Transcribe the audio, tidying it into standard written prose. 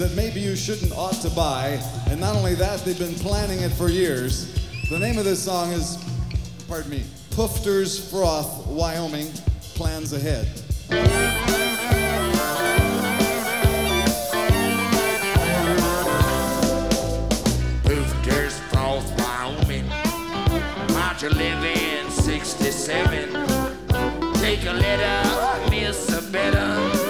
that maybe you shouldn't ought to buy, and not only that, they've been planning it for years. The name of this song is, pardon me, Poofters Froth, Wyoming, Plans Ahead. Poofters Froth, Wyoming, March 11, 67. Take a letter, miss a better.